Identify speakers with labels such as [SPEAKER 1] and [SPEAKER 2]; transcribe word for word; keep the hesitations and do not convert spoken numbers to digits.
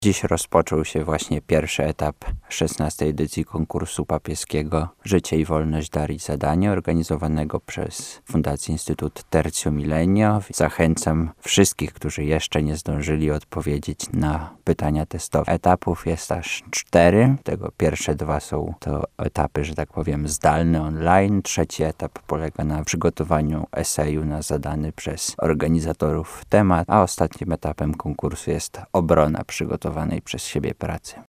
[SPEAKER 1] Dziś rozpoczął się właśnie pierwszy etap szesnastej edycji konkursu papieskiego Życie i wolność dar i zadanie, organizowanego przez Fundację Instytut Tertio Millennio. Zachęcam wszystkich, którzy jeszcze nie zdążyli odpowiedzieć na pytania testowe. Etapów jest aż cztery. Tego pierwsze dwa są to etapy, że tak powiem, zdalne, online. Trzeci etap polega na przygotowaniu eseju na zadany przez organizatorów temat, a ostatnim etapem konkursu jest obrona przygotowania przez siebie pracy.